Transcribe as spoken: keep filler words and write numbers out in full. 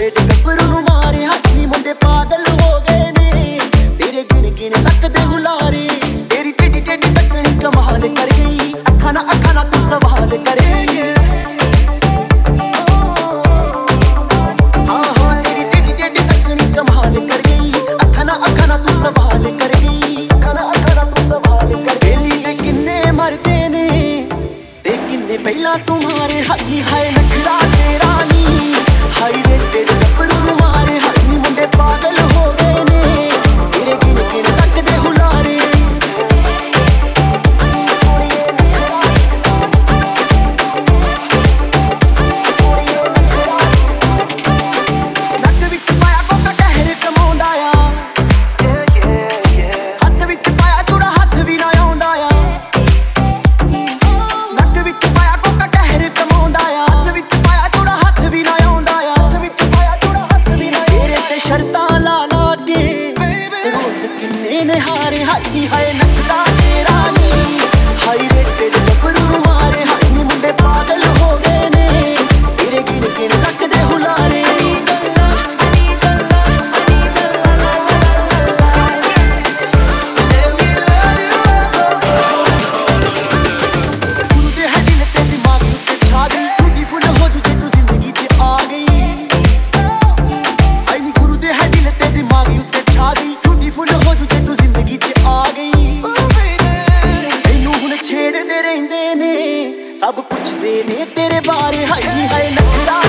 रेटे गब्बरू नू मारे हाथी मुंडे पागल हो गए ने तेरे गिन गिन लगदे हुलारे तेरी टेढ़ी टेढ़ी तकनी कमाल कर गई अखा ना अखा ना तू सवाल कर गई हाँ हाँ तेरी टेढ़ी टेढ़ी तकनी कमाल कर गई अखा ना अखा ना तू सवाल कर गई अखा ना अखा ना तू सवाल कर गई ते किन्ने मरदे ने ते किन्ने पहला तुम्हारे हाथी हाय नखरा तेरा नी हाय रे तेरे गब्बरू नू मारे हाथी मुंडे पागल हो गए ने तेरे गिन गिन लगदे हुलारे नक विच पाया कोका कहर कमाउंदा आ हत्थ विच पाया चूड़ा हत्थ भी ना आउंदा आ नक विच पाया कोका कहर कमाउंदा आ हत्थ विच पाया चूड़ा हत्थ भी ना आउंदा आ हत्थ विच पाया चूड़ा हत्थ भी ना तेरे ते शर्तां ला ला के रोज किन्ने ने हारे हाय हाय नखरा तेरा नी हाय रे तेरे गब्बरू नू मारे हाथी मुंडे पागल हो गए ने तेरे गिन गिन लगदे हुलारे गुरु दे है दिल ते दिमाग उत्ते छा गई ब्यूटीफुल हो जू जे तू जिंदगी च आ गई आई नी गुरु दे है दिल ते दिमाग उत्ते छा गई ब्यूटीफुल हो जू जे तू जिंदगी च आ गई तैनू हुण छेड़दे रहिंदे ने सब पुछदे ने तेरे बारे हाय हाय नखरा